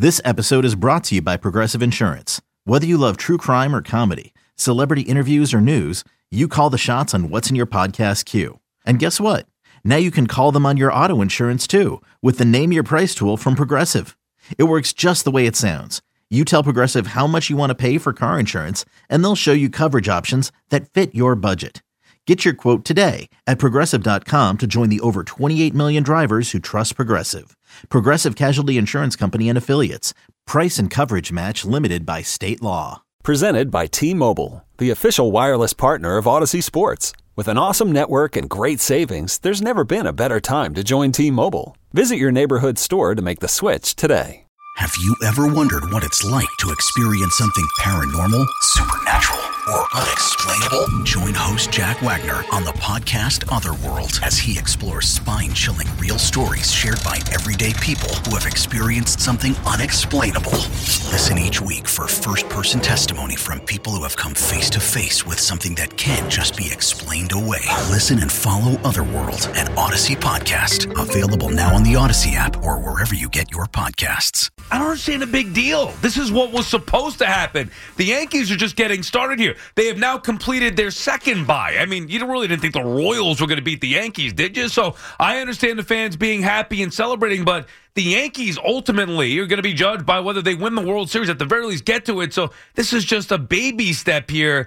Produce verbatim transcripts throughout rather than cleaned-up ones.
This episode is brought to you by Progressive Insurance. Whether you love true crime or comedy, celebrity interviews or news, you call the shots on what's in your podcast queue. And guess what? Now you can call them on your auto insurance too with the Name Your Price tool from Progressive. It works just the way it sounds. You tell Progressive how much you want to pay for car insurance, and they'll show you coverage options that fit your budget. Get your quote today at Progressive dot com to join the over twenty-eight million drivers who trust Progressive. Progressive Casualty Insurance Company and Affiliates. Price and coverage match limited by state law. Presented by T-Mobile, the official wireless partner of Odyssey Sports. With an awesome network and great savings, there's never been a better time to join T-Mobile. Visit your neighborhood store to make the switch today. Have you ever wondered what it's like to experience something paranormal, supernatural, or unexplainable? Join host Jack Wagner on the podcast Otherworld as he explores spine-chilling real stories shared by everyday people who have experienced something unexplainable. Listen each week for first-person testimony from people who have come face-to-face with something that can't just be explained away. Listen and follow Otherworld, an Odyssey podcast. Available now on the Odyssey app or wherever you get your podcasts. I don't understand the big deal. This is what was supposed to happen. The Yankees are just getting started here. They have now completed their second bye. I mean, you really didn't think the Royals were going to beat the Yankees, did you? So I understand the fans being happy and celebrating, but the Yankees ultimately are going to be judged by whether they win the World Series, at the very least get to it. So this is just a baby step here.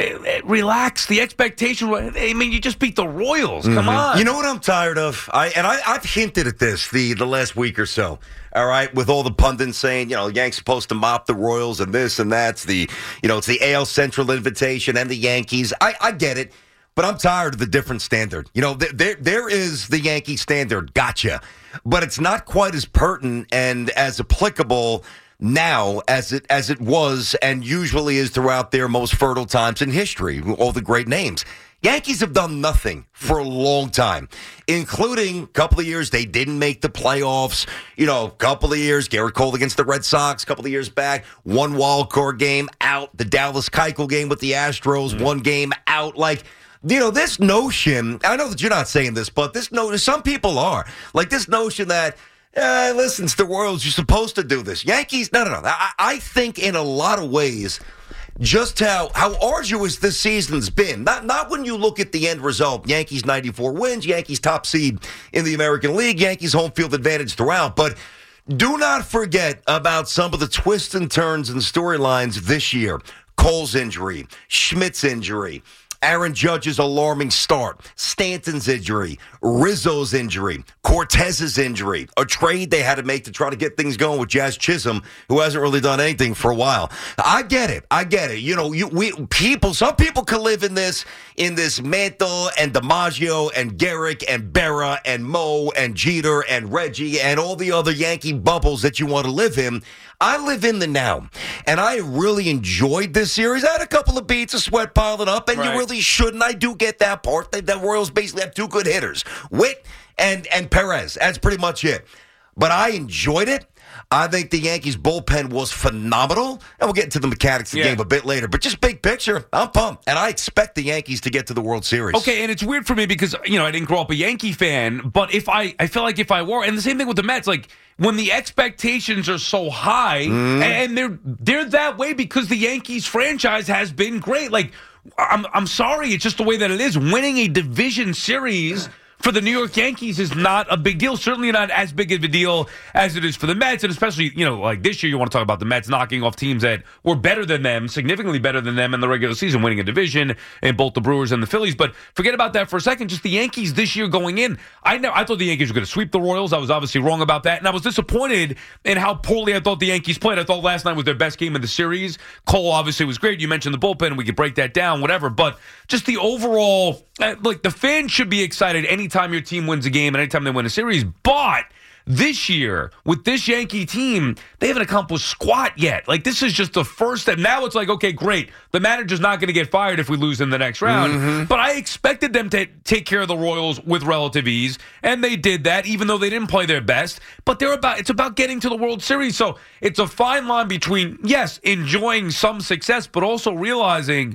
Relax. The expectation. I mean, you just beat the Royals. Come mm-hmm. on. You know what I'm tired of? I and I, I've hinted at this the, the last week or so. All right, with all the pundits saying, you know, Yanks supposed to mop the Royals and this and that's the, you know, it's the A L Central invitation and the Yankees. I, I get it, but I'm tired of the different standard. You know, there there, there is the Yankee standard. Gotcha. But it's not quite as pertinent and as applicable now as it as it was and usually is throughout their most fertile times in history, all the great names. Yankees have done nothing for a long time, including a couple of years they didn't make the playoffs. You know, a couple of years, Garrett Cole against the Red Sox, a couple of years back, one wild card game out, the Dallas Keuchel game with the Astros, mm-hmm. one game out. Like, you know, this notion, I know that you're not saying this, but this notion, some people are, like this notion that, Uh, listen, it's the Royals. You're supposed to do this. Yankees, no, no, no. I, I think in a lot of ways, just how, how arduous this season's been. Not not when you look at the end result. Yankees ninety-four wins, Yankees top seed in the American League, Yankees home field advantage throughout. But do not forget about some of the twists and turns and storylines this year. Cole's injury, Schmidt's injury, Aaron Judge's alarming start, Stanton's injury, Rizzo's injury, Cortez's injury, a trade they had to make to try to get things going with Jazz Chisholm, who hasn't really done anything for a while. I get it. I get it. You know, you we people, some people can live in this, in this Mantle and DiMaggio and Garrick and Berra and Mo and Jeter and Reggie and all the other Yankee bubbles that you want to live in. I live in the now, and I really enjoyed this series. I had a couple of beats of sweat piling up, and right. you really shouldn't. I do get that part. The, the Royals basically have two good hitters, Witt and, and Perez. That's pretty much it. But I enjoyed it. I think the Yankees' bullpen was phenomenal, and we'll get into the mechanics of the yeah. game a bit later. But just big picture, I'm pumped, and I expect the Yankees to get to the World Series. Okay, and it's weird for me because, you know, I didn't grow up a Yankee fan, but if I, I feel like if I were, and the same thing with the Mets, like, when the expectations are so high, mm. and they're they're that way because the Yankees franchise has been great. Like, I'm I'm sorry, it's just the way that it is. Winning a division series for the New York Yankees is not a big deal. Certainly not as big of a deal as it is for the Mets. And especially, you know, like this year, you want to talk about the Mets knocking off teams that were better than them, significantly better than them in the regular season, winning a division in both the Brewers and the Phillies. But forget about that for a second. Just the Yankees this year going in. I know I thought the Yankees were going to sweep the Royals. I was obviously wrong about that. And I was disappointed in how poorly I thought the Yankees played. I thought last night was their best game of the series. Cole obviously was great. You mentioned the bullpen. We could break that down, whatever. But just the overall, like, the fans should be excited anytime your team wins a game and anytime they win a series. But this year, with this Yankee team, they haven't accomplished squat yet. Like, this is just the first step. Now it's like, okay, great. The manager's not going to get fired if we lose in the next round. Mm-hmm. But I expected them to take care of the Royals with relative ease, and they did that, even though they didn't play their best. But they're about it's about getting to the World Series. So it's a fine line between, yes, enjoying some success, but also realizing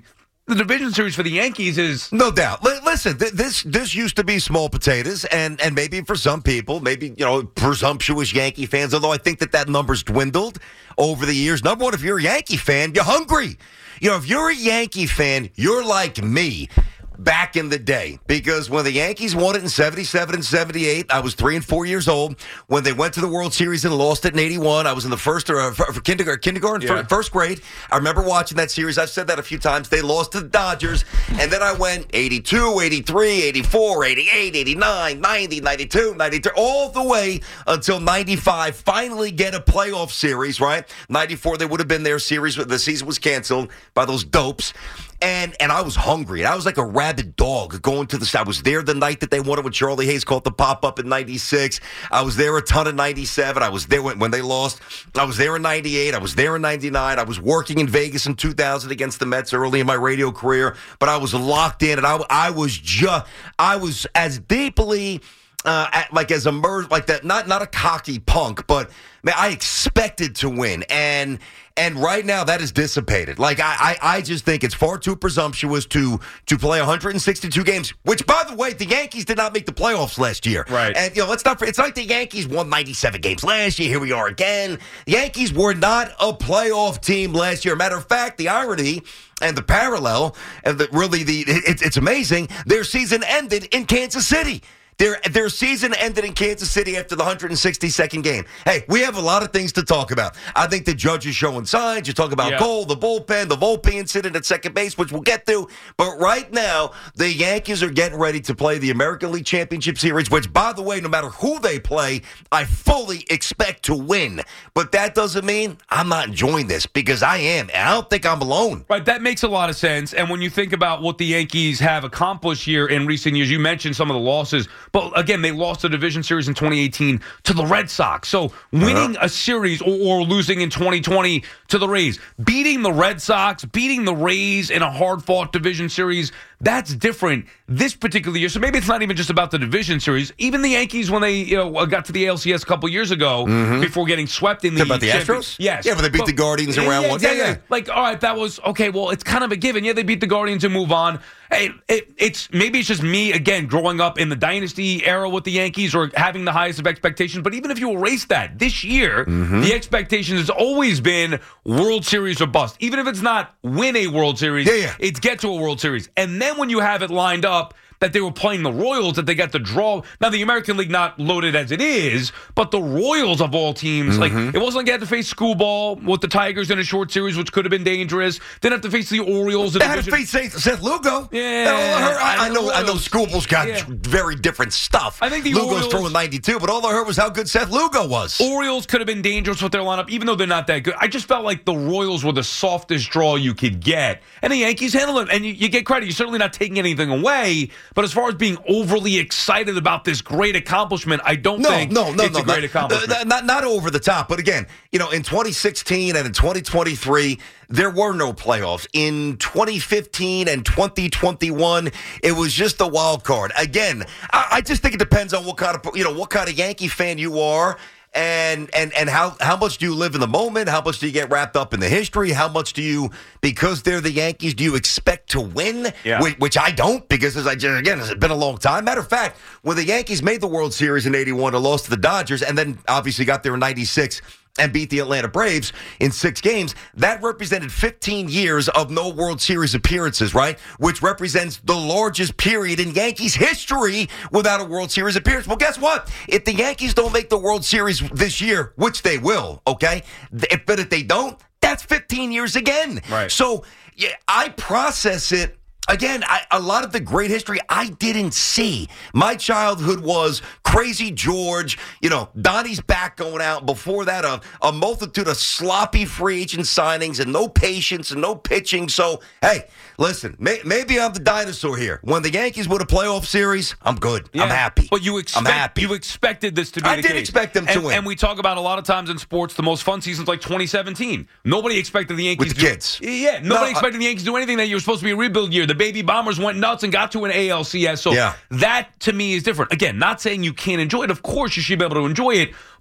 the division series for the Yankees is no doubt. L- listen, th- this this used to be small potatoes, and and maybe for some people, maybe you know, presumptuous Yankee fans. Although I think that that number's dwindled over the years. Number one, if you're a Yankee fan, you're hungry. You know, if you're a Yankee fan, you're like me. Back in the day, because when the Yankees won it in seventy-seven and seventy-eight, I was three and four years old. When they went to the World Series and lost it in eighty-one, I was in the first or uh, for, for kindergarten, kindergarten yeah. first grade. I remember watching that series. I've said that a few times. They lost to the Dodgers, and then I went eighty-two, eighty-three, eighty-four, eighty-eight, eighty-nine, ninety, ninety-two, ninety-three, all the way until ninety-five. Finally get a playoff series, right? ninety-four, they would have been their series. The season was canceled by those dopes. And and I was hungry. I was like a rabid dog going to the. I was there the night that they won it when Charlie Hayes called the pop up in ninety-six. I was there a ton of ninety-seven. I was there when, when they lost. I was there in ninety-eight. I was there in ninety-nine. I was working in Vegas in two thousand against the Mets early in my radio career. But I was locked in, and I I was just I was as deeply. Uh, at, like as immersed, like that, not not a cocky punk, but man, I expected to win, and and right now that is dissipated. Like I, I, I just think it's far too presumptuous to to play one hundred sixty-two games. Which, by the way, the Yankees did not make the playoffs last year. Right, and you know, let's not. It's like the Yankees won ninety-seven games last year. Here we are again. The Yankees were not a playoff team last year. Matter of fact, the irony. And the parallel, and the, really the it, it's amazing. Their season ended in Kansas City. Their their season ended in Kansas City after the one hundred sixty-second game. Hey, we have a lot of things to talk about. I think the judge is showing signs. You talk about yeah. Cole, the bullpen, the Volpe incident at second base, which we'll get to. But right now, the Yankees are getting ready to play the American League Championship Series, which, by the way, no matter who they play, I fully expect to win. But that doesn't mean I'm not enjoying this, because I am, and I don't think I'm alone. Right, that makes a lot of sense. And when you think about what the Yankees have accomplished here in recent years, you mentioned some of the losses. But again, they lost the division series in twenty eighteen to the Red Sox. So winning uh-huh. a series or, or losing in twenty twenty to the Rays, beating the Red Sox, beating the Rays in a hard-fought division series, that's different this particular year. So maybe it's not even just about the division series. Even the Yankees, when they you know got to the A L C S a couple years ago, mm-hmm. before getting swept in the about the Astros, yes, yeah, but they beat but, the Guardians in yeah, round yeah, one. Exactly. Yeah, yeah. Like, all right, that was okay. Well, it's kind of a given. Yeah, they beat the Guardians and move on. Hey, it, it's maybe it's just me again growing up in the dynasty era with the Yankees or having the highest of expectations. But even if you erase that, this year mm-hmm. the expectation has always been World Series or bust. Even if it's not win a World Series, yeah, yeah. it's get to a World Series. And then when you have it lined up that they were playing the Royals, that they got the draw. Now, the American League not loaded as it is, but the Royals of all teams, mm-hmm. like, it wasn't like they had to face Screwball with the Tigers in a short series, which could have been dangerous. Then have to face the Orioles. In they had to face Seth Lugo. Yeah. I, I know I know Screwball's got yeah. very different stuff. I think the Lugo's Orioles, throwing ninety-two, but all I heard was how good Seth Lugo was. Orioles could have been dangerous with their lineup, even though they're not that good. I just felt like the Royals were the softest draw you could get. And the Yankees handled it. And you, you get credit. You're certainly not taking anything away. But as far as being overly excited about this great accomplishment, I don't no, think no, no, it's no, a great not, accomplishment. Uh, not, not over the top, but again, you know, in twenty sixteen and in twenty twenty-three, there were no playoffs. In twenty fifteen and twenty twenty-one, it was just a wild card. Again, I, I just think it depends on what kind of, you know, what kind of Yankee fan you are. And and and how, how much do you live in the moment? How much do you get wrapped up in the history? How much do you, because they're the Yankees, do you expect to win? Yeah. Which, which I don't, because as I just, again, it's been a long time. Matter of fact, when the Yankees made the World Series in eighty-one and lost to the Dodgers, and then obviously got there in ninety-six and beat the Atlanta Braves in six games, that represented fifteen years of no World Series appearances, right? Which represents the largest period in Yankees history without a World Series appearance. Well, guess what? If the Yankees don't make the World Series this year, which they will, okay? If, but if they don't, that's fifteen years again. Right. So yeah, I process it. Again, I, a lot of the great history I didn't see. My childhood was Crazy George, you know, Donnie's back going out. Before that, a, a multitude of sloppy free agent signings and no patience and no pitching. So, hey, listen, may, maybe I'm the dinosaur here. When the Yankees win a playoff series, I'm good. Yeah, I'm happy. But you expect, I'm happy. you expected this to be I the did case. expect them to and, win. And we talk about a lot of times in sports, the most fun seasons like twenty seventeen. Nobody expected the Yankees With the to kids. Yeah, nobody No, expected I, the Yankees to do anything that year. It was supposed to be a rebuild year. The Baby Bombers went nuts and got to an A L C S. So yeah. that, to me, is different. Again, not saying you can't enjoy it. Of course, you should be able to enjoy it.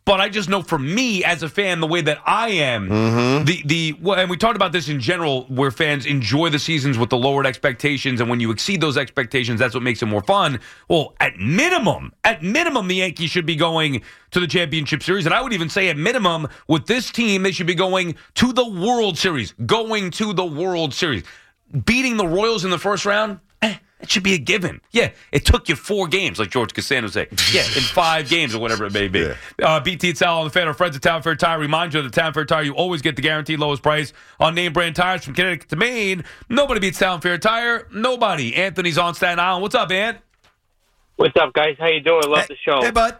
But I just know for me as a fan, the way that I am, mm-hmm. the the well, and we talked about this in general, where fans enjoy the seasons with the lowered expectations, and when you exceed those expectations, that's what makes it more fun. Well, at minimum, at minimum, the Yankees should be going to the championship series, and I would even say at minimum, with this team, they should be going to the World Series. Going to the World Series. Beating the Royals in the first round, eh, it should be a given. Yeah, it took you four games, like George Costanza say. Yeah, in five games or whatever it may be. Yeah. Uh, B T and Sal on the fan, our friends at Town Fair Tire. Remind you of the Town Fair Tire. You always get the guaranteed lowest price on name brand tires from Connecticut to Maine. Nobody beats Town Fair Tire. Nobody. Anthony's on Staten Island. What's up, Ant? What's up, guys? How you doing? Love hey, the show. Hey, bud.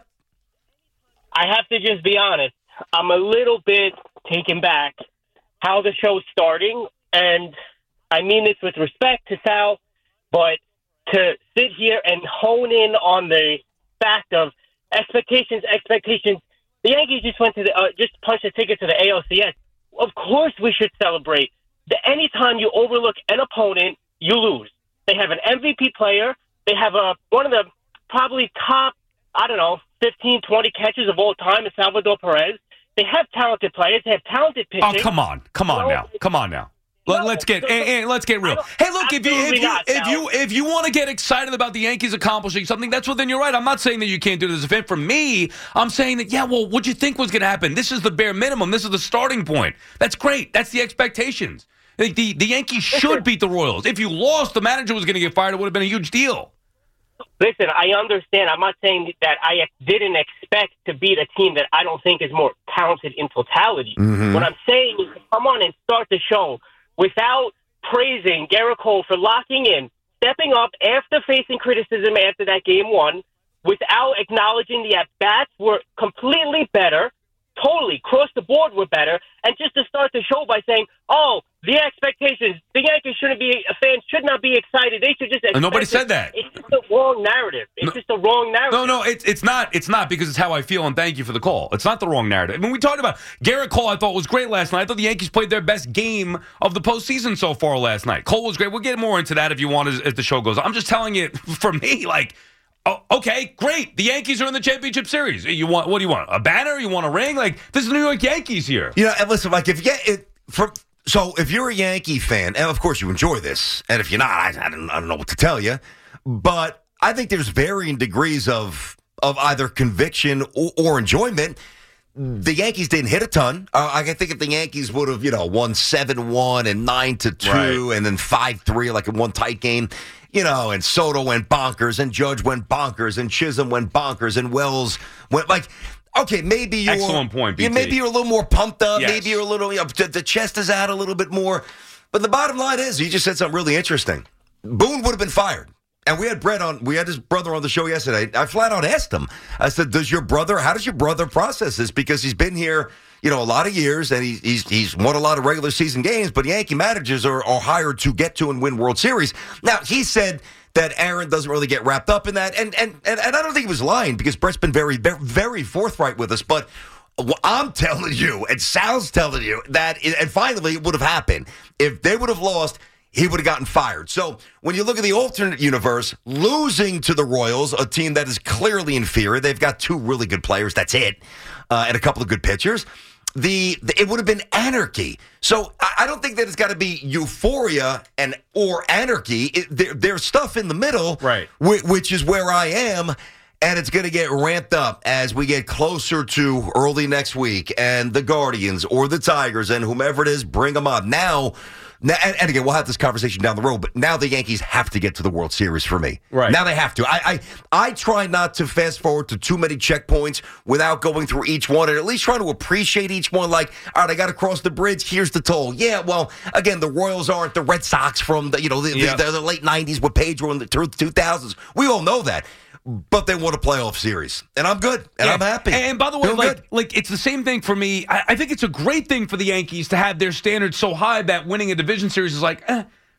I have to just be honest. I'm a little bit taken back how the show's starting, and I mean this with respect to Sal, but to sit here and hone in on the fact of expectations, expectations. The Yankees just went to the uh, just punched a ticket to the A L C S. Of course, we should celebrate. The anytime you overlook an opponent, you lose. They have an M V P player. They have a one of the probably top, I don't know, fifteen, twenty catches of all time in Salvador Perez. They have talented players. They have talented pitching. Oh, come on, come on no, now, come on now. Let, no, let's get no, and, and let's get real. Hey, look, if you if you not, if you if you want to get excited about the Yankees accomplishing something, that's well, then you're right. I'm not saying that you can't do this event. For me, I'm saying that yeah. Well, what'd you think was going to happen? This is the bare minimum. This is the starting point. That's great. That's the expectations. The the, the Yankees should beat the Royals. If you lost, the manager was going to get fired. It would have been a huge deal. Listen, I understand. I'm not saying that I didn't expect to beat a team that I don't think is more talented in totality. Mm-hmm. What I'm saying is to come on and start the show without praising Gerrit Cole for locking in, stepping up after facing criticism after that game one, without acknowledging the at-bats were completely better, totally, across the board were better, and just to start the show by saying, oh, the expectations, the Yankees shouldn't be, fans should not be excited. They should just expect and nobody it. said that. It's just a wrong narrative. It's no, just a wrong narrative. No, no, it's it's not. It's not because it's how I feel, and thank you for the call. It's not the wrong narrative. I mean, we talked about Gerrit Cole, I thought was great last night. I thought the Yankees played their best game of the postseason so far last night. Cole was great. We'll get more into that if you want as, as the show goes on. I'm just telling you, for me, like, oh, okay, great. The Yankees are in the championship series. You want what do you want? A banner? You want a ring? Like, this is the New York Yankees here. You know, and listen, like if you get it from so if you're a Yankee fan, and of course you enjoy this, and if you're not, I, I don't I don't know what to tell you. But I think there's varying degrees of of either conviction or, or enjoyment. The Yankees didn't hit a ton. Uh, I think if the Yankees would have, you know, won seven one and nine to two right. and then five three, like in one tight game, you know, and Soto went bonkers and Judge went bonkers and Chisholm went bonkers and Wells went like, okay, maybe you're excellent point. B T. Yeah, maybe you're a little more pumped up. Yes. Maybe you're a little, you know, the chest is out a little bit more. But the bottom line is, you just said something really interesting. Boone would have been fired. And we had Brett on. We had his brother on the show yesterday. I flat out asked him. I said, "Does your brother? How does your brother process this? Because he's been here, you know, a lot of years, and he, he's he's won a lot of regular season games. But Yankee managers are, are hired to get to and win World Series. Now he said that Aaron doesn't really get wrapped up in that, and and and, and I don't think he was lying because Brett's been very very forthright with us, but." I'm telling you, and Sal's telling you that, and finally it would have happened. If they would have lost, he would have gotten fired. So when you look at the alternate universe, losing to the Royals, a team that is clearly inferior, they've got two really good players, that's it, uh, and a couple of good pitchers, the, the it would have been anarchy. So I, I don't think that it's got to be euphoria and or anarchy. It, there, there's stuff in the middle, right? Which, which is where I am. And it's going to get ramped up as we get closer to early next week. And the Guardians or the Tigers and whomever it is, bring them up. Now, now and, and again, we'll have this conversation down the road, but now the Yankees have to get to the World Series for me. Right. Now they have to. I, I, I try not to fast forward to too many checkpoints without going through each one and at least trying to appreciate each one. Like, all right, I got to cross the bridge. Here's the toll. Yeah, well, again, the Royals aren't the Red Sox from the, you know, the, yeah. the, the late nineties with Pedro in the two thousands. We all know that. But they want a playoff series, and I'm good, and yeah. I'm happy. And by the way, like, good. like it's the same thing for me. I, I think it's a great thing for the Yankees to have their standards so high that winning a division series is like, eh,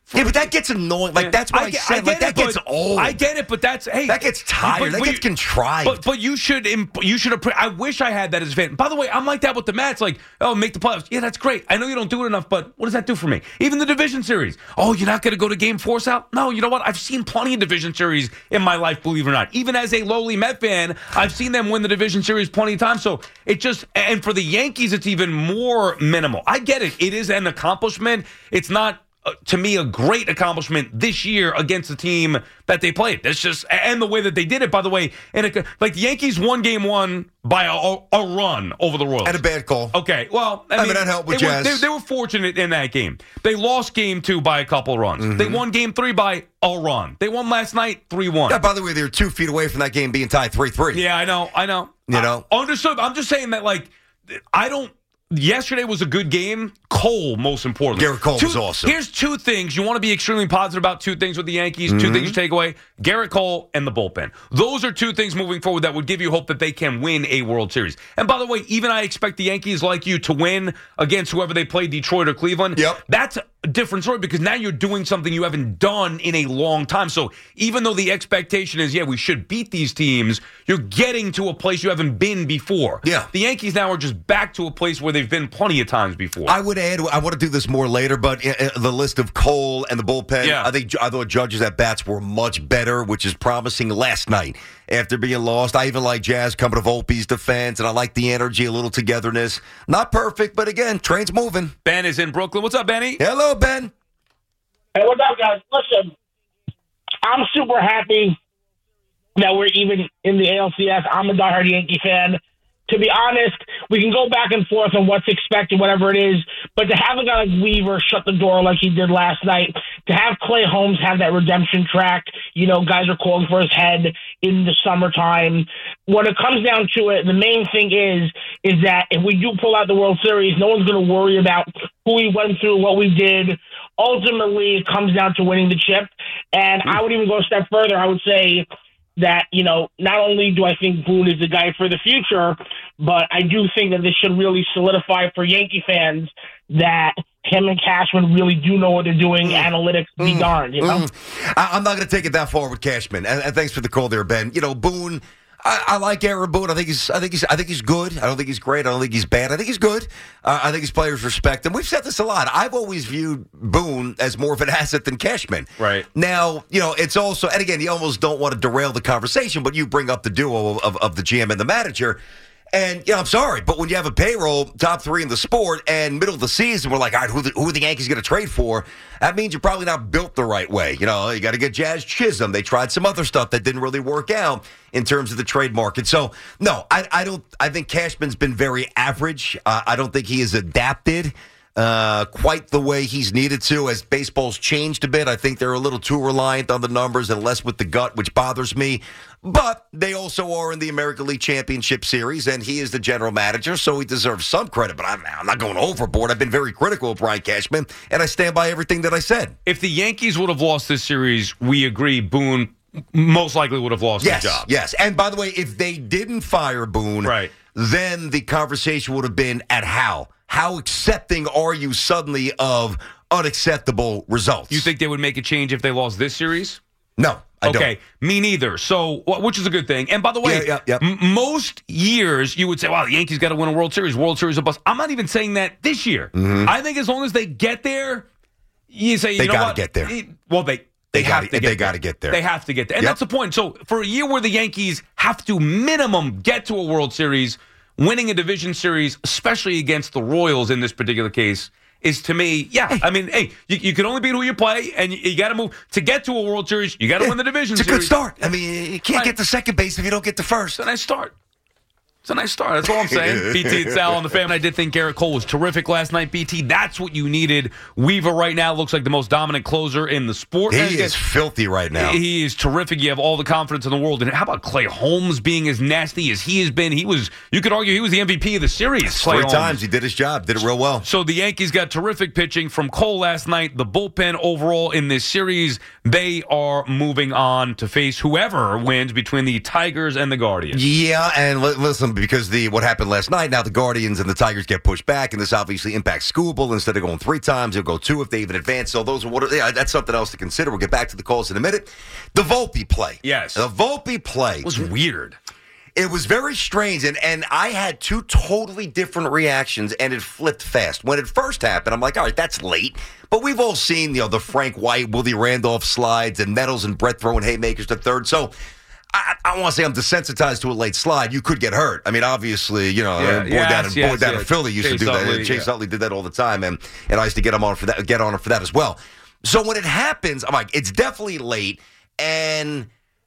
Yeah, but that gets annoying. Like, that's what I, I get, said. I get like, that it, gets but, old. I get it, but that's, hey. That gets tired. But, that but gets you, contrived. But but you should, imp- you should, I wish I had that as a fan. By the way, I'm like that with the Mets. Like, oh, make the playoffs. Yeah, that's great. I know you don't do it enough, but what does that do for me? Even the division series. Oh, you're not going to go to game four, Sal? No, you know what? I've seen plenty of division series in my life, believe it or not. Even as a lowly Met fan, I've seen them win the division series plenty of times. So it just, and for the Yankees, it's even more minimal. I get it. It is an accomplishment. It's not, uh, to me, a great accomplishment this year against the team that they played. That's just, and the way that they did it, by the way. And it, like the Yankees won game one by a, a, a run over the Royals. And a bad call. Okay, well, I, I mean, mean, that helped with they were, Jazz. they, they were fortunate in that game. They lost game two by a couple of runs. Mm-hmm. They won game three by a run. They won last night three one. Yeah, by the way, they were two feet away from that game being tied three three. Yeah, I know, I know. You know? I, understood. I'm just saying that, like, I don't, yesterday was a good game. Cole, most importantly. Garrett Cole two, was awesome. Here's two things. You want to be extremely positive about two things with the Yankees, Mm-hmm. two things you take away. Garrett Cole and the bullpen. Those are two things moving forward that would give you hope that they can win a World Series. And by the way, even I expect the Yankees, like you, to win against whoever they play, Detroit or Cleveland. Yep. That's a different story because now you're doing something you haven't done in a long time. So even though the expectation is, yeah, we should beat these teams, you're getting to a place you haven't been before. Yeah. The Yankees now are just back to a place where they've been plenty of times before. I would add, I want to do this more later, but uh, the list of Cole and the bullpen, Yeah. I think I thought Judge's at bats were much better, which is promising last night after being lost. I even like Jazz coming to Volpe's defense, and I like the energy, a little togetherness. Not perfect, but again, train's moving. Ben is in Brooklyn. What's up, Benny? Hello, Ben. Hey, what's up, guys? Listen, I'm super happy that we're even in the A L C S. I'm a diehard Yankee fan. To be honest, we can go back and forth on what's expected, whatever it is, but to have a guy like Weaver shut the door like he did last night, to have Clay Holmes have that redemption track, you know, guys are calling for his head in the summertime. When it comes down to it, the main thing is, is that if we do pull out the World Series, no one's going to worry about who we went through, what we did. Ultimately, it comes down to winning the chip. And I would even go a step further. I would say that, you know, not only do I think Boone is the guy for the future, but I do think that this should really solidify for Yankee fans that him and Cashman really do know what they're doing. Mm. Analytics be mm. darned, you know? Mm. I, I'm not going to take it that far with Cashman. And, and thanks for the call there, Ben. You know, Boone, I, I like Aaron Boone. I think he's, I think he's, I think he's good. I don't think he's great. I don't think he's bad. I think he's good. Uh, I think his players respect him. We've said this a lot. I've always viewed Boone as more of an asset than Cashman. Right. Now, you know, it's also, and again, you almost don't want to derail the conversation, but you bring up the duo of, of, of the G M and the manager. And, you know, I'm sorry, but when you have a payroll, top three in the sport, and middle of the season, we're like, all right, who, the, who are the Yankees going to trade for? That means you're probably not built the right way. You know, you got to get Jazz Chisholm. They tried some other stuff that didn't really work out in terms of the trade market. So, no, I, I don't. I think Cashman's been very average. Uh, I don't think he has adapted uh, quite the way he's needed to. As baseball's changed a bit, I think they're a little too reliant on the numbers and less with the gut, which bothers me. But they also are in the American League Championship Series, and he is the general manager, so he deserves some credit. But I'm, I'm not going overboard. I've been very critical of Brian Cashman, and I stand by everything that I said. If the Yankees would have lost this series, we agree Boone most likely would have lost yes, his job. Yes, and by the way, if they didn't fire Boone, right. then the conversation would have been at how. How accepting are you suddenly of unacceptable results? You think they would make a change if they lost this series? No. I okay, don't. Me neither. So, which is a good thing. And by the way, yeah, yeah, yeah. M- most years you would say, "Wow, the Yankees got to win a World Series. World Series a bust." I'm not even saying that this year. Mm-hmm. I think as long as they get there, you say, you they know gotta what? get there. Well, they they, they have gotta, to get they got to get there. They have to get there, and yep. that's the point. So, for a year where the Yankees have to minimum get to a World Series, winning a division series, especially against the Royals in this particular case, is to me, yeah. I mean, hey, you, you can only beat who you play, and you, you got to move to get to a World Series. You got to yeah, win the division it's a series. good start. I mean, you can't right. get to second base if you don't get to first. It's a nice start. It's a nice start. That's all I'm saying. B T and Sal on the Fan. I did think Garrett Cole was terrific last night, B T. That's what you needed. Weaver right now looks like the most dominant closer in the sport. He and is filthy right now. He is terrific. You have all the confidence in the world. And how about Clay Holmes being as nasty as he has been? He was, you could argue he was the M V P of the series. Clay Three Holmes. times. He did his job. Did it real well. So the Yankees got terrific pitching from Cole last night. The bullpen overall in this series, they are moving on to face whoever wins between the Tigers and the Guardians. Yeah, and li- listen, because the what happened last night, now the Guardians and the Tigers get pushed back, and this obviously impacts Skubal. Instead of going three times, he'll go two if they even advance. So those are what yeah, that's something else to consider. We'll get back to the calls in a minute. The Volpe play. Yes. The Volpe play. It was weird. It was very strange, and, and I had two totally different reactions, and it flipped fast. When it first happened, I'm like, all right, that's late. But we've all seen, you know, the Frank White, Willie Randolph slides, and Nettles and Brett throwing haymakers to third. So I, I don't want to say I'm desensitized to a late slide. You could get hurt. I mean, obviously, you know, yeah, boy yes, down, in, yes, boy down yes. in Philly used Chase to do Utley, that. Chase yeah. Utley did that all the time, and, and I used to get him on for that, get on him for that as well. So when it happens, I'm like, it's definitely late, and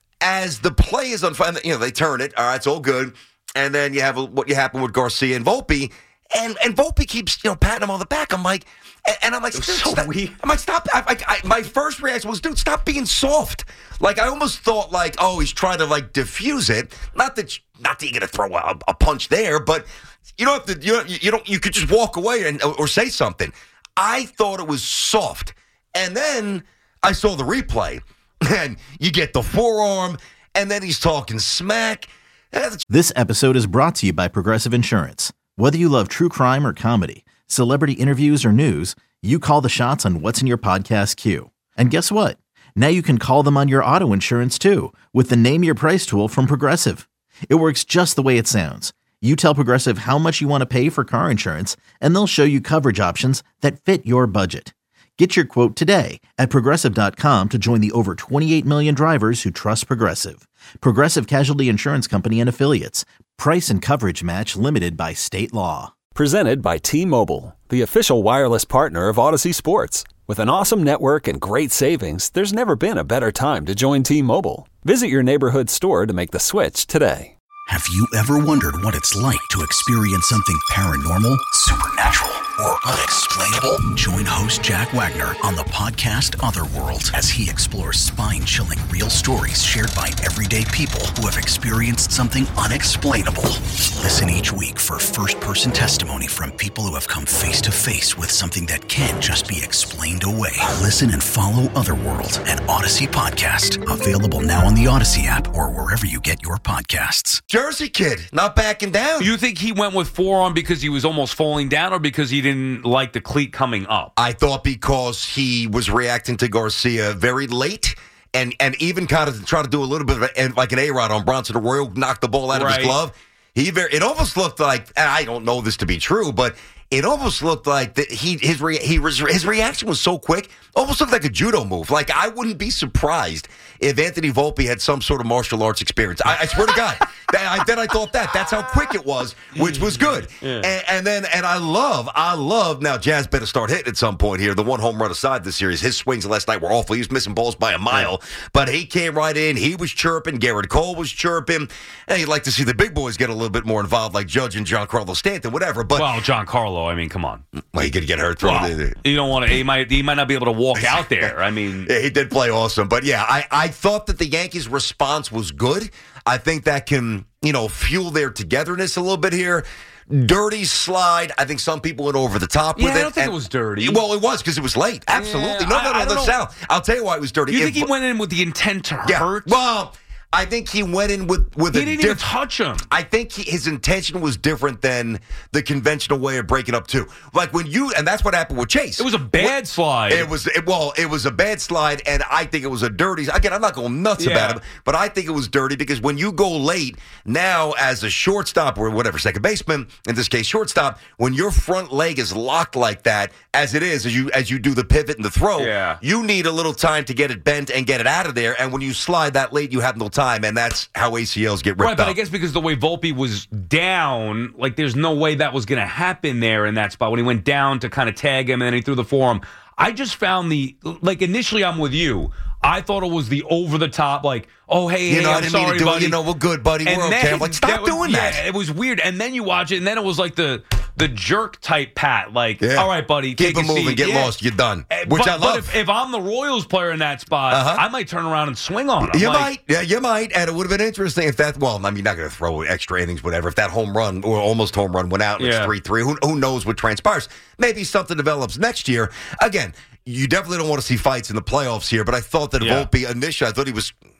as the play is unfolding, you know, they turn it. All right, it's all good. And then you have what you happen with Garcia and Volpe, and and Volpe keeps you know patting him on the back. I'm like, and, and I'm like, dude, so stop. weird. I'm like, stop. I, I, I, my first reaction was, dude, stop being soft. Like I almost thought, like, oh, he's trying to like diffuse it. Not that, not that you're gonna throw a, a punch there, but you don't have to. You don't, you don't. You could just walk away and or say something. I thought it was soft, and then I saw the replay, and you get the forearm, and then he's talking smack. This episode is brought to you by Progressive Insurance. Whether you love true crime or comedy, celebrity interviews or news, you call the shots on what's in your podcast queue. And guess what? Now you can call them on your auto insurance too with the Name Your Price tool from Progressive. It works just the way it sounds. You tell Progressive how much you want to pay for car insurance, and they'll show you coverage options that fit your budget. Get your quote today at Progressive dot com to join the over twenty-eight million drivers who trust Progressive. Progressive Casualty Insurance Company and Affiliates. Price and coverage match limited by state law. Presented by T-Mobile, the official wireless partner of Odyssey Sports. With an awesome network and great savings, there's never been a better time to join T-Mobile. Visit your neighborhood store to make the switch today. Have you ever wondered what it's like to experience something paranormal, supernatural, or unexplainable? Join host Jack Wagner on the podcast Otherworld as he explores spine-chilling real stories shared by everyday people who have experienced something unexplainable. Listen each week for first-person testimony from people who have come face-to-face with something that can't just be explained away. Listen and follow Otherworld, an Odyssey podcast. Available now on the Odyssey app or wherever you get your podcasts. Jersey kid, not backing down. You think he went with forearm because he was almost falling down or because he didn't like the cleat coming up? I thought because he was reacting to Garcia very late and, and even kind of trying to do a little bit of a, like an A-Rod on Bronson Arroyo, knocked the ball out Right. of his glove. He very, it almost looked like, and I don't know this to be true, but it almost looked like that he his re, he was his reaction was so quick, almost looked like a judo move. Like I wouldn't be surprised if Anthony Volpe had some sort of martial arts experience. I, I swear to God, that, I, then I thought that that's how quick it was, which was good. Yeah. And, and then and I love I love now. Jazz better start hitting at some point here. The one home run aside this series, his swings last night were awful. He was missing balls by a mile, but he came right in. He was chirping. Garrett Cole was chirping. And you'd like to see the big boys get a little bit more involved, like Judge and Giancarlo Stanton, whatever. But well, Giancarlo, I mean, come on. Well, he could get hurt. Well, you don't want to. He might. He might not be able to walk out there. I mean, yeah, he did play awesome. But yeah, I, I thought that the Yankees' response was good. I think that can you know fuel their togetherness a little bit here. Dirty slide. I think some people went over the top yeah, with it. I don't think and, it was dirty. Well, it was because it was late. Absolutely. Yeah, no, no, no. I, I no, Sal. I'll tell you why it was dirty. You if, think he went in with the intent to yeah, hurt? Well, I think he went in with with he a didn't diff- even touch him. I think he, his intention was different than the conventional way of breaking up two. Like when you, and that's what happened with Chase. It was a bad when, slide. It was it, well, it was a bad slide, and I think it was a dirty. Again, I'm not going nuts yeah. about it, but I think it was dirty because when you go late now as a shortstop or whatever, second baseman in this case, shortstop, when your front leg is locked like that, as it is, as you as you do the pivot and the throw, yeah. you need a little time to get it bent and get it out of there. And when you slide that late, you have no time, and that's how A C Ls get ripped right, but up. I guess because the way Volpe was down, like there's no way that was going to happen there in that spot. When he went down to kind of tag him and then he threw the forearm, I just found the, like initially I'm with you. I thought it was the over-the-top, like, oh, hey, you hey, know, I'm I didn't sorry, mean to do buddy. it. You know, we're good, buddy. And we're then, okay. I'm like, stop that was, doing yeah, that. It was weird. And then you watch it, and then it was like the the jerk-type pat, like, Yeah. all right, buddy, Keep take it a moving, seat. get Yeah. lost, you're done. Uh, Which but, I love. But if, if I'm the Royals player in that spot, Uh-huh. I might turn around and swing on him. You like, might, yeah, you might, and it would have been interesting if that. Well, I mean, you're not going to throw extra innings, whatever. If that home run or almost home run went out, and Yeah. it's three three. Who, who knows what transpires? Maybe something develops next year. Again, you definitely don't want to see fights in the playoffs here. But I thought that Yeah. Volpe initially, I thought he was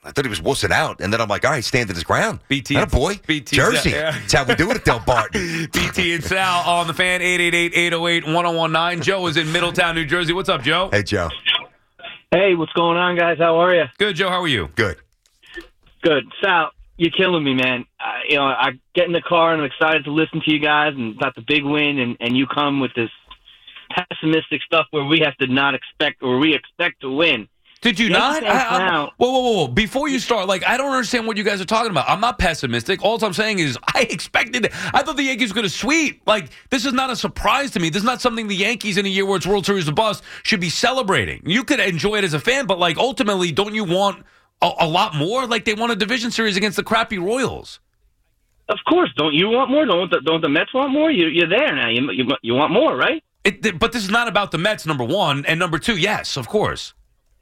I thought he was wussing out. And then I'm like, all right, standing his ground. B T. That a boy. B T. Jersey. Yeah. That's how we do it at Del Barton. B T and Sal on the Fan, eight eight eight, eight oh eight, one oh one nine. Joe is in Middletown, New Jersey. What's up, Joe? Hey, Joe. Hey, what's going on, guys? How are you? Good, Joe. How are you? Good. Good. Sal, you're killing me, man. Uh, you know, I get in the car and I'm excited to listen to you guys and about the big win, and, and you come with this pessimistic stuff where we have to not expect or we expect to win. Did you Yankee not? I, fans I, now- whoa, whoa, whoa, whoa. Before you start, like, I don't understand what you guys are talking about. I'm not pessimistic. All I'm saying is I expected it. I thought the Yankees were going to sweep. Like, this is not a surprise to me. This is not something the Yankees in a year where it's World Series of bust should be celebrating. You could enjoy it as a fan, but, like, ultimately, don't you want a, a lot more? Like, they won a division series against the crappy Royals. Of course. Don't you want more? Don't the, don't the Mets want more? You, you're there now. You, you, you want more, right? It, but this is not about the Mets, number one. And number two, yes, of course.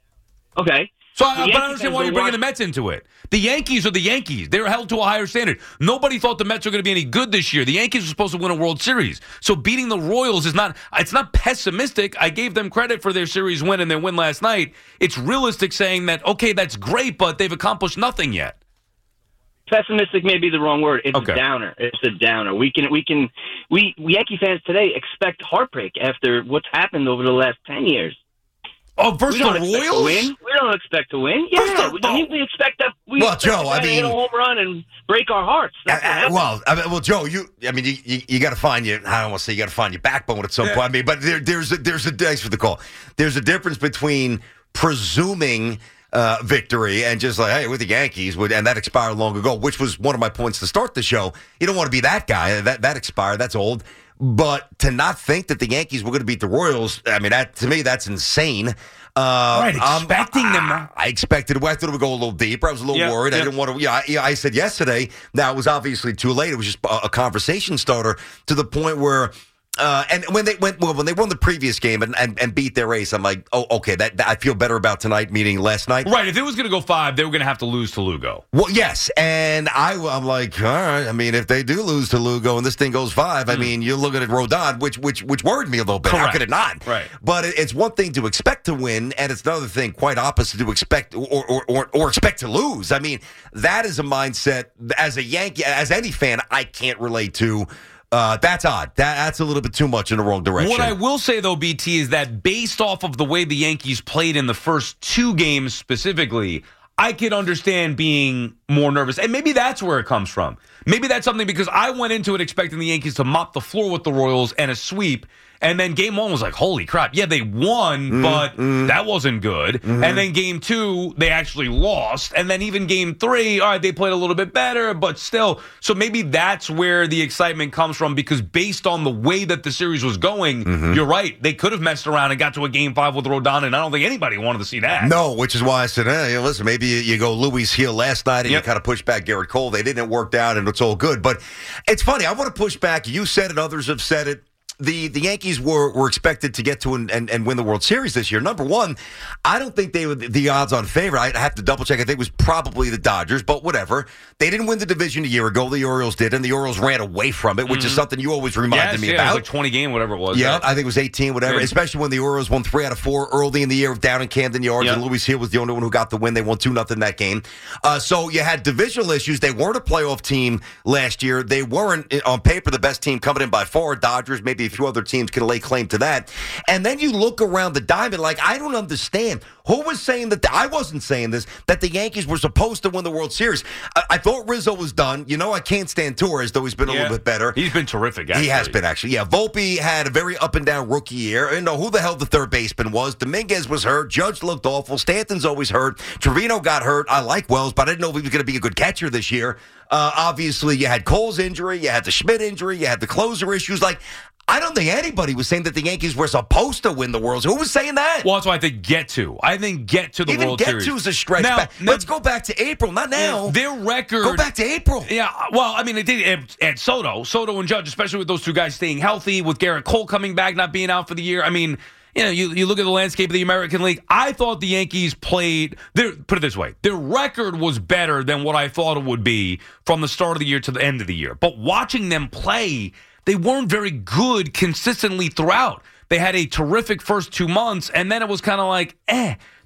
Okay. So, The I, but I Yankee understand fans why you're will bringing watch- the Mets into it. The Yankees are the Yankees. They're held to a higher standard. Nobody thought the Mets were going to be any good this year. The Yankees were supposed to win a World Series. So beating the Royals is not, it's not pessimistic. I gave them credit for their series win and their win last night. It's realistic saying that, okay, that's great, but they've accomplished nothing yet. Pessimistic may be the wrong word. It's Okay. a downer. It's a downer. We can, we can, we Yankee fans today expect heartbreak after what's happened over the last ten years. Oh, versus We the don't expect to Royals? win. We don't expect to win. First Yeah, of I all- mean, we expect that. We Well, expect Joe, the I guy to hit a mean- home run and break our hearts. That's Uh, what uh, happens. well, I mean, well, Joe, you, I mean, you, you, you got to find your, I don't want to say you got to find your backbone at some point. I mean, but there, there's a, there's a, thanks for the call. There's a difference between presuming uh, victory and just like, hey, with the Yankees, would, and that expired long ago, which was one of my points to start the show. You don't want to be that guy. That that expired. That's old. But to not think that the Yankees were going to beat the Royals, I mean, that to me, that's insane. Uh, Right, I'm- expecting them I, now. I expected it. I thought it would go a little deeper. I was a little Yeah, worried. yeah. I didn't want to. Yeah, I, I said yesterday. Now it was obviously too late. It was just a, a conversation starter to the point where. Uh, and when they went well, when they won the previous game and, and, and beat their ace, I'm like, oh, okay, that, that I feel better about tonight. Meaning last night, Right, if it was going to go five, they were going to have to lose to Lugo. well, yes, and I, I'm like, all right. I mean, if they do lose to Lugo and this thing goes five, I mean, you're looking at Rodon, which which which worried me a little bit. How Correct. could it not? Right. But it, it's one thing to expect to win, and it's another thing, quite opposite, to expect or or, or or expect to lose. I mean, that is a mindset as a Yankee, as any fan, I can't relate to. Uh, that's odd. That, that's a little bit too much in the wrong direction. What I will say, though, B T, is that based off of the way the Yankees played in the first two games specifically, I could understand being more nervous. And maybe that's where it comes from. Maybe that's something because I went into it expecting the Yankees to mop the floor with the Royals and a sweep. And then game one was like, holy crap. Yeah, they won, Mm, but that wasn't good. Mm-hmm. And then game two, they actually lost. And then even game three, all right, they played a little bit better, but still. So maybe that's where the excitement comes from because based on the way that the series was going, Mm-hmm. you're right. They could have messed around and got to a game five with Rodon, and I don't think anybody wanted to see that. No, which is why I said, hey, listen, maybe you, you go Louis Heel last night and Yep. you kind of push back Garrett Cole. They didn't work out and it's all good. But it's funny. I want to push back. You said it. Others have said it. The the Yankees were, were expected to get to and, and, and win the World Series this year. Number one, I don't think they were the odds-on favorite. I have to double-check. I think it was probably the Dodgers, but whatever. They didn't win the division a year ago. The Orioles did, and the Orioles ran away from it, which is something you always reminded Yes, me yeah, about. it was like twenty game, whatever it was. Yeah, right? I think it was eighteen, whatever. Yeah. Especially when the Orioles won three out of four early in the year down in Camden Yards, Yeah. and Louis Hill was the only one who got the win. They won two nothing that game. Uh, so you had divisional issues. They weren't a playoff team last year. They weren't on paper the best team coming in by far. Dodgers, maybe a few other teams can lay claim to that. And then you look around the diamond, like I don't understand who was saying that. The, I wasn't saying this that the Yankees were supposed to win the World Series. I, I thought Rizzo was done. You know, I can't stand Torres, though he's been a Yeah. little bit better. He's been terrific, actually. He has been, actually. Yeah, Volpe had a very up and down rookie year. I didn't know who the hell the third baseman was. Dominguez was hurt. Judge looked awful. Stanton's always hurt. Trevino got hurt. I like Wells, but I didn't know if he was going to be a good catcher this year. Uh, obviously, you had Cole's injury. You had the Schmidt injury. You had the closer issues. Like, I don't think anybody was saying that the Yankees were supposed to win the World Series. Who was saying that? Well, that's why I think get to. I think get to the Even World get Series. to is a stretch Now, back. now- Let's go back to April, not now. Their record. Go back to April. Yeah, well, I mean, it did at, at Soto, Soto and Judge, especially with those two guys staying healthy, with Garrett Cole coming back, not being out for the year. I mean, you know, you, you look at the landscape of the American League. I thought the Yankees played. Their, put it this way: their record was better than what I thought it would be from the start of the year to the end of the year. But watching them play, they weren't very good consistently throughout. They had a terrific first two months, and then it was kind of like, eh.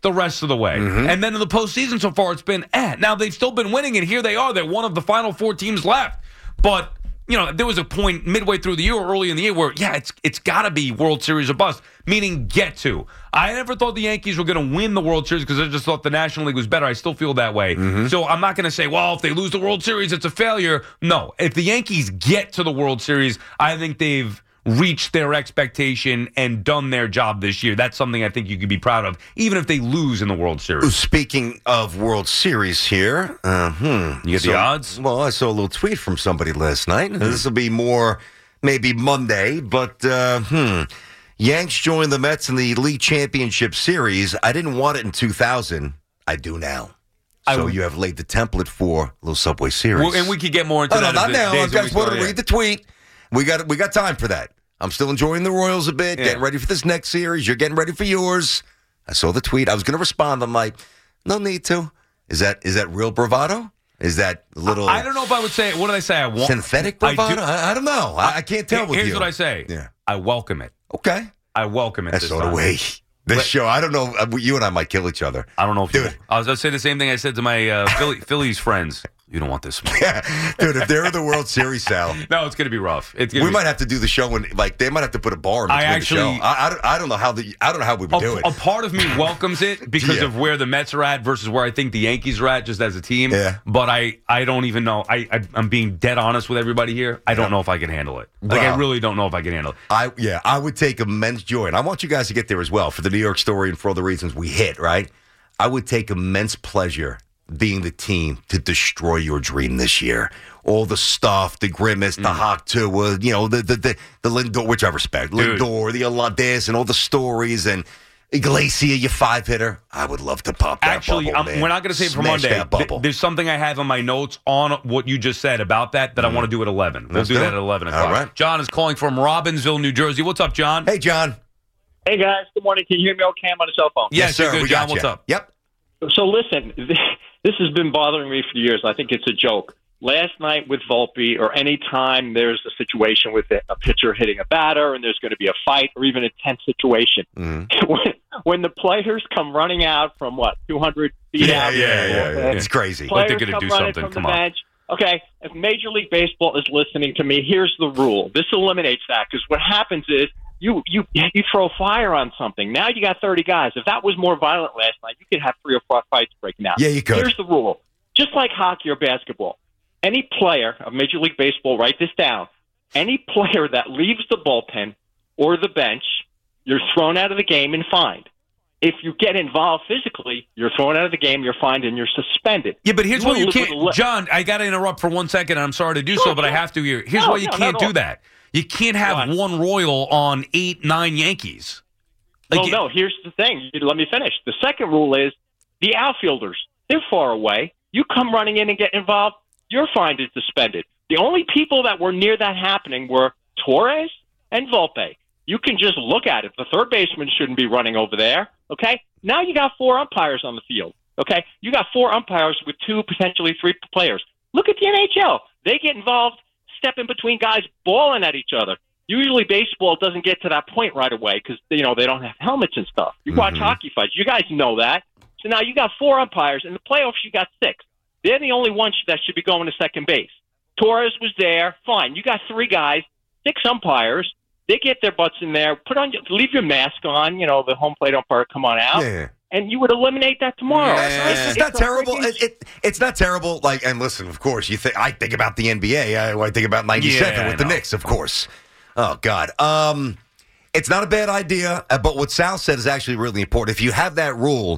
the rest of the way. Mm-hmm. And then in the postseason so far, it's been eh. Now, they've still been winning, and here they are. They're one of the final four teams left. But, you know, there was a point midway through the year or early in the year where, yeah, it's it's got to be World Series or bust, meaning get to. I never thought the Yankees were going to win the World Series because I just thought the National League was better. I still feel that way. Mm-hmm. So I'm not going to say, well, if they lose the World Series, it's a failure. No, if the Yankees get to the World Series, I think they've reached their expectation and done their job this year. That's something I think you could be proud of, even if they lose in the World Series. Speaking of World Series here, uh, hmm. You get so, the odds? Well, I saw a little tweet from somebody last night. Mm-hmm. This will be more maybe Monday, but uh, hmm. Yanks joined the Mets in the League Championship Series. I didn't want it in two thousand. I do now. So I, you have laid the template for a little Subway Series. Well, and we could get more into oh, that. No, not now. I just want to yeah. read the tweet. We got we got time for that. I'm still enjoying the Royals a bit, yeah. getting ready for this next series. You're getting ready for yours. I saw the tweet. I was going to respond. I'm like, no need to. Is that is that real bravado? Is that little... I, I don't know if I would say... What did I say? I want synthetic bravado? I, I, I don't know. I, I can't tell Here's with you. Here's what I say. Yeah. I welcome it. Okay. I welcome it That's this sort time. of way. This Let, show, I don't know. You and I might kill each other. I don't know if Dude. you... I was going to say the same thing I said to my uh, Philly, Phillies friends. You don't want this smoke. Yeah. Dude, if they're in the World Series, Sal. No, it's going to be rough. It's we be... might have to do the show when, like, they might have to put a bar in between I actually, the show. I, I, don't, I don't know how the I don't know how we would a, do it. A part of me welcomes it because yeah. of where the Mets are at versus where I think the Yankees are at just as a team. Yeah. But I, I don't even know. I, I, I'm being dead honest with everybody here. I don't yeah. know if I can handle it. Like, wow. I really don't know if I can handle it. I Yeah, I would take immense joy. And I want you guys to get there as well for the New York story and for all the reasons we hit, right? I would take immense pleasure being the team to destroy your dream this year. All the stuff, the Grimace, the mm. Hawk Tua, you know, the the the, the Lindor, which I respect, Dude. Lindor, the Alades, and all the stories, and Iglesias, your five hitter. I would love to pop that Actually, bubble, I'm, we're not going to say it for Smash Monday. that bubble. Th- there's something I have in my notes on what you just said about that that mm. I want to do at eleven. We'll Let's do do that it. at eleven o'clock. All right. John is calling from Robbinsville, New Jersey. What's up, John? Hey, John. Hey, guys. Good morning. Can you hear me okay? I'm on a cell phone. Yes, yes sir. Good, we John. got What's you. up? Yep. So listen, this has been bothering me for years. I think it's a joke. Last night with Volpe, or any time there's a situation with a pitcher hitting a batter and there's going to be a fight or even a tense situation, mm-hmm. when, when the players come running out from, what, two hundred feet yeah, out? Yeah, yeah, yeah, yeah. It's crazy. Players like they're going to do something. From Come the on. bench. Okay, if Major League Baseball is listening to me, here's the rule. This eliminates that, because what happens is you, you you throw fire on something. Now you got thirty guys. If that was more violent last night, you could have three or four fights breaking out. Yeah, you could. Here's the rule. Just like hockey or basketball, any player of Major League Baseball, write this down, any player that leaves the bullpen or the bench, you're thrown out of the game and fined. If you get involved physically, you're thrown out of the game, you're fined, and you're suspended. Yeah, but here's you what you live can't... li- John, I got to interrupt for one second, and I'm sorry to do sure, so, but sure. I have to here. Here's no, why you no, can't do all. that. You can't have what? one Royal on eight, nine Yankees. Like well, you, no, here's the thing. Let me finish. The second rule is the outfielders, they're far away. You come running in and get involved, you're fined and suspended. The only people that were near that happening were Torres and Volpe. You can just look at it. The third baseman shouldn't be running over there, okay? Now you got four umpires on the field, okay? You got four umpires with two, potentially three players. Look at the N H L. They get involved, step in between guys balling at each other. Usually baseball doesn't get to that point right away because, you know, they don't have helmets and stuff. You mm-hmm. watch hockey fights. You guys know that. So now you got four umpires. In the playoffs, you got six. They're the only ones that should be going to second base. Torres was there. Fine. You got three guys, six umpires. They get their butts in there. Put on, leave your mask on. You know, the home plate umpire, come on out. Yeah. And you would eliminate that tomorrow. Yeah, it's, it's not it's terrible. Freaking... It, it, it's not terrible. Like, and listen, of course, you think I think about the N B A. I, I think about ninety-seven yeah, with the Knicks, of course. Oh God, um, it's not a bad idea. But what Sal said is actually really important. If you have that rule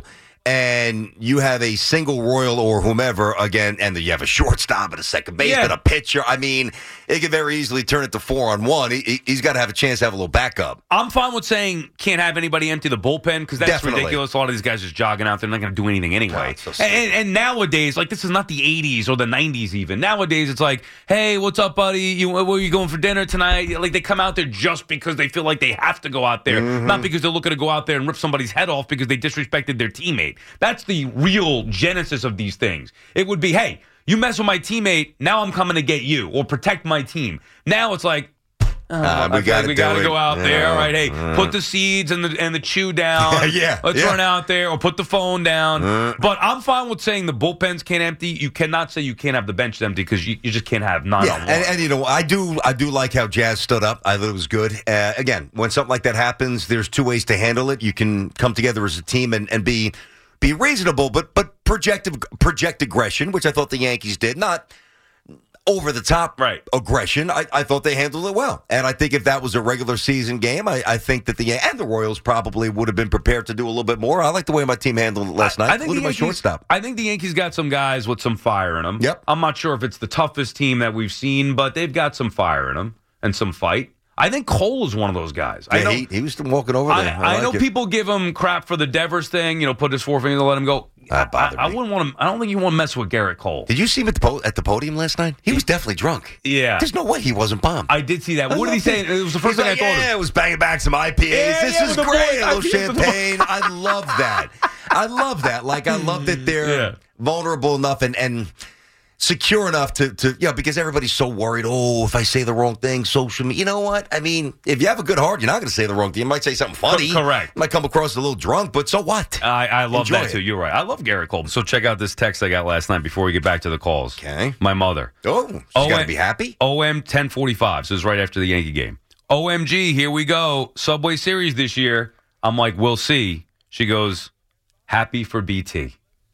and you have a single Royal or whomever again, and you have a shortstop and a second baseman, yeah. a pitcher, I mean, it could very easily turn it to four on one. He, he's got to have a chance to have a little backup. I'm fine with saying can't have anybody empty the bullpen because that's Definitely. ridiculous. A lot of these guys just jogging out there, not going to do anything anyway. God, so and, and nowadays, like this is not the eighties or the nineties even. Nowadays, it's like, hey, what's up, buddy? You, where are you going for dinner tonight? Like they come out there just because they feel like they have to go out there, mm-hmm. not because they're looking to go out there and rip somebody's head off because they disrespected their teammate. That's the real genesis of these things. It would be, hey, you mess with my teammate, now I'm coming to get you or protect my team. Now it's like, Uh, we I feel got like we got to it. go out Yeah. there. All right, hey, Uh. put the seeds and the and the chew down. Yeah, let's yeah. run out there or put the phone down. Uh. But I'm fine with saying the bullpens can't empty. You cannot say you can't have the bench empty because you, you just can't have nine Yeah, on one. and, and you know, I do, I do like how Jazz stood up. I thought it was good. Uh, again, when something like that happens, there's two ways to handle it. You can come together as a team and, and be be reasonable, but but project project aggression, which I thought the Yankees did. Not over the top right. aggression. I, I thought they handled it well. And I think if that was a regular season game, I, I think that the and the Royals probably would have been prepared to do a little bit more. I like the way my team handled it last night, I think including the my Yankees, shortstop. I think the Yankees got some guys with some fire in them. Yep. I'm not sure if it's the toughest team that we've seen, but they've got some fire in them and some fight. I think Cole is one of those guys. Yeah, I know, he, he was still walking over there. I, I, like know it. people give him crap for the Devers thing, you know, put his forefinger to let him go. That I, bothered I me. wouldn't want him. I don't think you want to mess with Garrett Cole. Did you see him at the po- at the podium last night? He was definitely drunk. Yeah. There's no way he wasn't bombed. I did see that. What did he say? It was the first He's thing like, I thought yeah, of. it was banging back some I P As. Yeah, this yeah, is with the great. boys, A little I P As with the champagne. I love that. I love that. Like, I love that they're Yeah. vulnerable enough and, and secure enough to, to, you know, because everybody's so worried. Oh, if I say the wrong thing, social media. You know what? I mean, if you have a good heart, you're not going to say the wrong thing. You might say something funny. Co- correct. You might come across a little drunk, but so what? I, I love Enjoy that, it. too. You're right. I love Garrett Cole. So check out this text I got last night before we get back to the calls. Okay. My mother. Oh, she's O M- got to be happy. O M ten forty-five. So this is right after the Yankee game. O M G, here we go. Subway Series this year. I'm like, we'll see. She goes, happy for B T.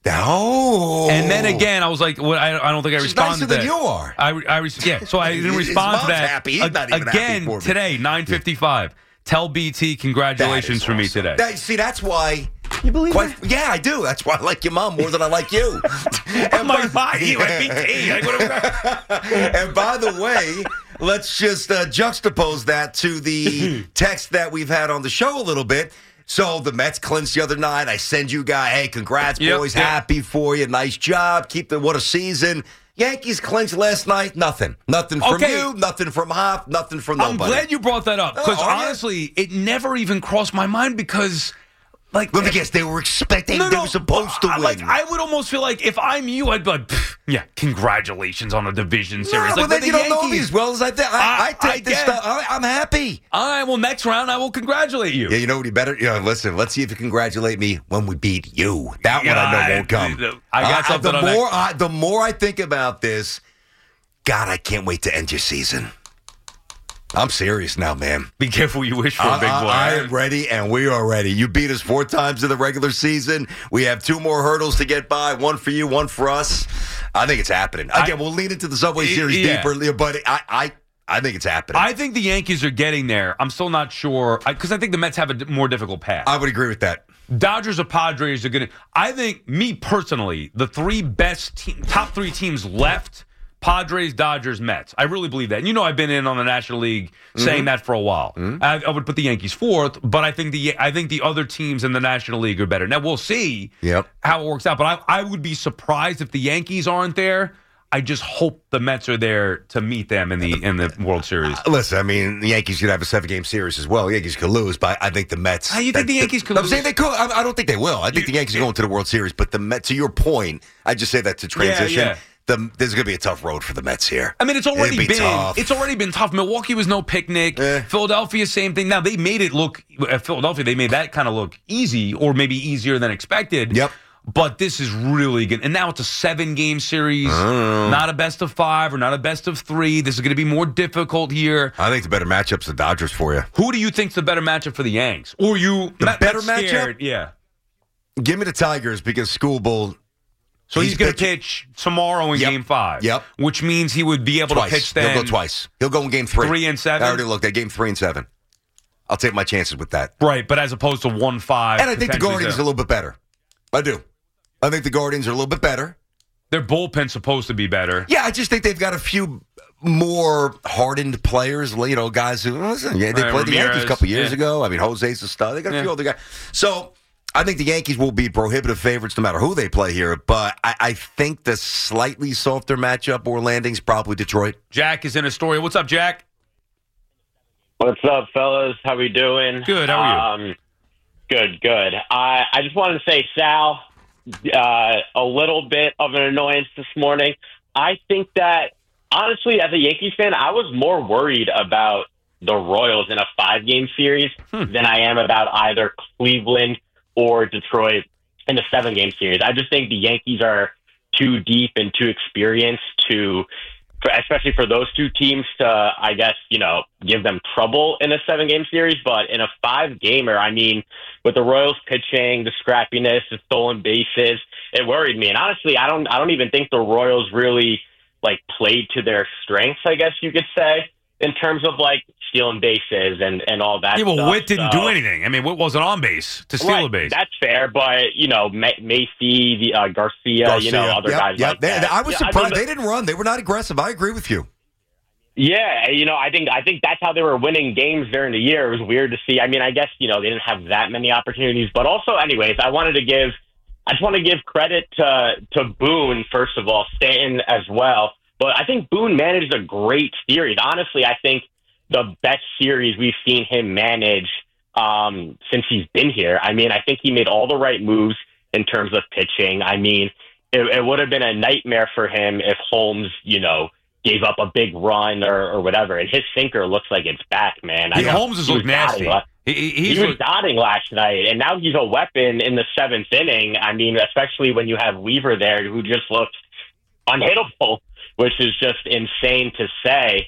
Oh. And then again, I was like, well, I, I don't think I She's responded nicer to that. than you are. I, I re- yeah, so I didn't His respond to mom's that. happy. He's A- not even happy again for me. today, nine fifty-five. Tell B T That congratulations is for me awesome. today. That- see, that's why. You believe Quite, yeah, I do. That's why I like your mom more than I like you. I'm like, why? You like B T? Like, what am I- And by the way, let's just uh, juxtapose that to the text that we've had on the show a little bit. So the Mets clinched the other night. I send you guys, hey, congrats, Yep, boys. yep. Happy for you. Nice job. Keep the what a season. Yankees clinched last night. Nothing. Nothing from Okay. you. Nothing from Hop. Nothing from I'm nobody. glad you brought that up because Oh, are you? honestly, it never even crossed my mind because, like, Well, because they were expecting No, they no, were supposed to I- win. Like, I would almost feel like if I'm you, I'd be like, "Pff, yeah, congratulations on a division series. No, like, well, but then the you don't know me Yankees- as well as I think. I, I, I- take I this get- stuff. I, I'm happy. All right, well, next round I will congratulate you. Yeah, you know what? You better. You know, listen. Let's see if you congratulate me when we beat you. That one I know Yeah, won't come. I got something The on that. more I, the more I think about this, God, I can't wait to end your season. I'm serious now, man. Be careful what you wish for, I, big boy. I, I am ready, and we are ready. You beat us four times in the regular season. We have two more hurdles to get by. One for you, one for us. I think it's happening. Again, I- we'll lean into the Subway Yeah, Series yeah. deeper, but I, I, I think it's happening. I think the Yankees are getting there. I'm still not sure because I, I think the Mets have a d- more difficult path. I would agree with that. Dodgers or Padres are going to. I think, me personally, the three best team, top three teams left: Padres, Dodgers, Mets. I really believe that. And you know, I've been in on the National League saying Mm-hmm. that for a while. I, I would put the Yankees fourth, but I think the I think the other teams in the National League are better. Now we'll see Yep. how it works out. But I, I would be surprised if the Yankees aren't there. I just hope the Mets are there to meet them in the in the World Series. Listen, I mean, the Yankees could have a seven-game series as well. The Yankees could lose, but I think the Mets. Ah, you think the Yankees could I'm lose? saying they could. I, I don't think they will. I think the Yankees are going to the World Series, but the Mets. To your point, I just say that to transition. yeah. The, there's going to be a tough road for the Mets here. I mean, it's already It'd be been tough. it's already been tough. Milwaukee was no picnic. Eh. Philadelphia, same thing. Now they made it look at Philadelphia. They made that kind of look easy, or maybe easier than expected. Yep. But this is really good. And now it's a seven-game series, not a best of five or not a best of three. This is going to be more difficult here. I think the better matchup's the Dodgers for you. Who do you think's the better matchup for the Yanks? Or you The not- better not scared? matchup? Yeah. Give me the Tigers because Schoolbull. So he's, going to pitching pitch tomorrow in Yep. Game Five. Yep. Which means he would be able twice. to pitch then. He'll go twice. He'll go in Game three. Three and seven? I already looked at Game three and seven. I'll take my chances with that. Right, but as opposed to one five. And I think the potentially Guardians to- are a little bit better. I do. I think the Guardians are a little bit better. Their bullpen's supposed to be better. Yeah, I just think they've got a few more hardened players, you know, guys who listen, yeah, they Right, played the Yankees Ramirez, a couple years yeah. ago. I mean, Jose's a star. They got a Yeah. few other guys. So I think the Yankees will be prohibitive favorites no matter who they play here. But I, I think the slightly softer matchup or landing's probably Detroit. Jack is in Astoria. What's up, Jack? What's up, fellas? How we doing? Good. How are you? Um, good, good. I I just wanted to say, Sal, uh, a little bit of an annoyance this morning. I think that, honestly, as a Yankees fan, I was more worried about the Royals in a five-game series hmm. than I am about either Cleveland or Detroit in a seven-game series. I just think the Yankees are too deep and too experienced to, for, especially for those two teams to, I guess, you know, give them trouble in a seven-game series. But in a five-gamer, I mean, with the Royals pitching, the scrappiness, the stolen bases, it worried me. And honestly, I don't, I don't even think the Royals really like played to their strengths, I guess you could say, in terms of like stealing bases and, and all that. Yeah, well, stuff. Witt didn't so, do anything. I mean, Witt wasn't on base to steal right, a base. That's fair, but you know, Ma- Macy, the uh, Garcia, Garcia, you know, other yep, guys yep. like they, that. I was yeah, surprised I mean, they didn't run. They were not aggressive. I agree with you. Yeah, you know, I think I think that's how they were winning games during the year. It was weird to see. I mean, I guess you know they didn't have that many opportunities, but also, anyways, I wanted to give, I just want to give credit to to Boone first of all, Stanton as well. But I think Boone managed a great series. Honestly, I think the best series we've seen him manage um, since he's been here. I mean, I think he made all the right moves in terms of pitching. I mean, it, it would have been a nightmare for him if Holmes, you know, gave up a big run or, or whatever. And his sinker looks like it's back, man. Yeah, I mean, Holmes has looked nasty. Dotting, he, he, he's he was looked- dotting last night, and now he's a weapon in the seventh inning. I mean, especially when you have Weaver there, who just looks unhittable, which is just insane to say.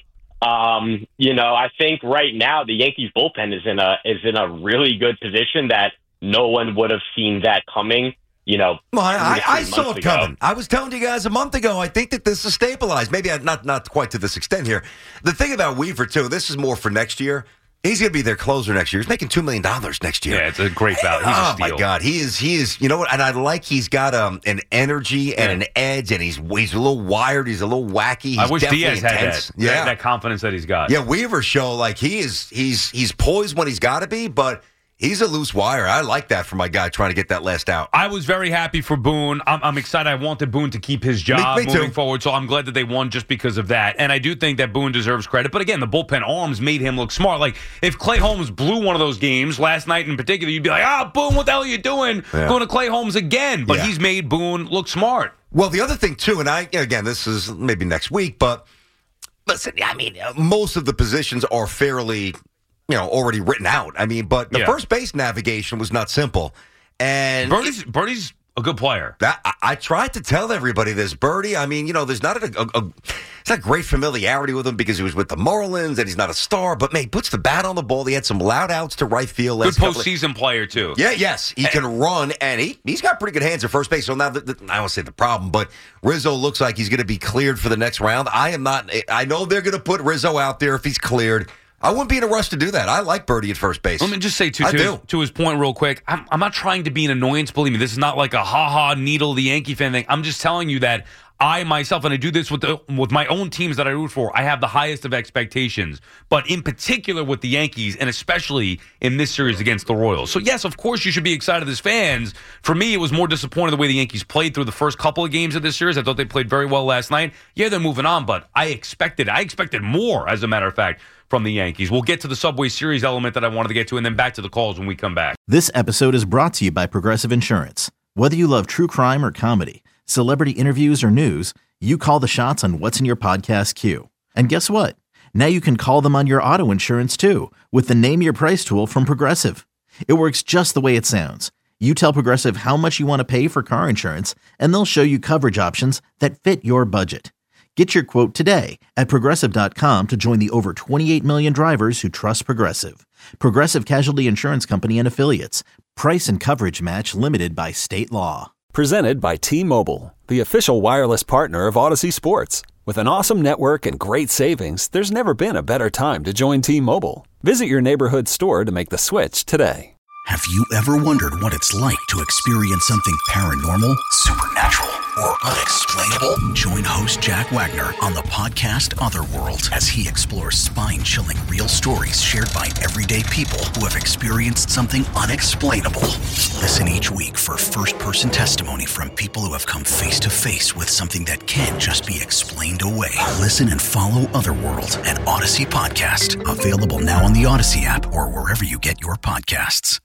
Um, you know, I think right now the Yankees bullpen is in a is in a really good position that no one would have seen that coming. You know, well, I, I, I saw it ago. coming. I was telling you guys a month ago. I think that this is stabilized. Maybe not not quite to this extent here. The thing about Weaver too, this is more for next year. He's going to be their closer next year. He's making two million dollars next year. Yeah, it's a great value. He's oh a steal. my God, he is. He is. You know what? And I like he's got um an energy and yeah. an edge, and he's he's a little wired. He's a little wacky. He's I wish definitely Diaz had intense. that, Yeah, that. That confidence that he's got. Yeah, Weaver show like he is. He's he's poised when he's got to be, but he's a loose wire. I like that for my guy trying to get that last out. I was very happy for Boone. I'm, I'm excited. I wanted Boone to keep his job me, me moving too. forward, so I'm glad that they won just because of that. And I do think that Boone deserves credit. But again, the bullpen arms made him look smart. Like, if Clay Holmes blew one of those games last night in particular, you'd be like, ah, Boone, what the hell are you doing? Yeah. Going to Clay Holmes again. But Yeah. he's made Boone look smart. Well, the other thing, too, and I, again, this is maybe next week, but listen, I mean, uh, most of the positions are fairly, you know, already written out. I mean, but the Yeah. first base navigation was not simple. And Birdie's, Birdie's a good player. that I, I tried to tell everybody this. Birdie, I mean, you know, there's not a, a, a it's not great familiarity with him because he was with the Marlins and he's not a star, but, man, he puts the bat on the ball. He had some loud outs to right field. Good last couple of- postseason player, too. Yeah, yes, he can run, and he, he's got pretty good hands at first base. So now, the, the, I don't say the problem, but Rizzo looks like he's going to be cleared for the next round. I am not. I know they're going to put Rizzo out there if he's cleared. I wouldn't be in a rush to do that. I like Birdie at first base. Let me just say, too, I to, do. his, to his point real quick, I'm, I'm not trying to be an annoyance. Believe me, this is not like a ha-ha needle the Yankee fan thing. I'm just telling you that I myself, and I do this with the, with my own teams that I root for, I have the highest of expectations. But in particular with the Yankees, and especially in this series against the Royals. So, yes, of course you should be excited as fans. For me, it was more disappointing the way the Yankees played through the first couple of games of this series. I thought they played very well last night. Yeah, they're moving on, but I expected, I expected more, as a matter of fact, from the Yankees. We'll get to the Subway Series element that I wanted to get to, and then back to the calls when we come back. This episode is brought to you by Progressive Insurance. Whether you love true crime or comedy, celebrity interviews or news, you call the shots on what's in your podcast queue. And guess what? Now you can call them on your auto insurance too with the Name Your Price tool from Progressive. It works just the way it sounds. You tell Progressive how much you want to pay for car insurance, and they'll show you coverage options that fit your budget. Get your quote today at Progressive dot com to join the over twenty-eight million drivers who trust Progressive. Progressive Casualty Insurance Company and Affiliates. Price and coverage match limited by state law. Presented by T-Mobile, the official wireless partner of Odyssey Sports. With an awesome network and great savings, there's never been a better time to join T-Mobile. Visit your neighborhood store to make the switch today. Have you ever wondered what it's like to experience something paranormal, supernatural, or unexplainable? Join host Jack Wagner on the podcast Otherworld as he explores spine-chilling real stories shared by everyday people who have experienced something unexplainable. Listen each week for first-person testimony from people who have come face-to-face with something that can't just be explained away. Listen and follow Otherworld, an Odyssey podcast. Available now on the Odyssey app or wherever you get your podcasts.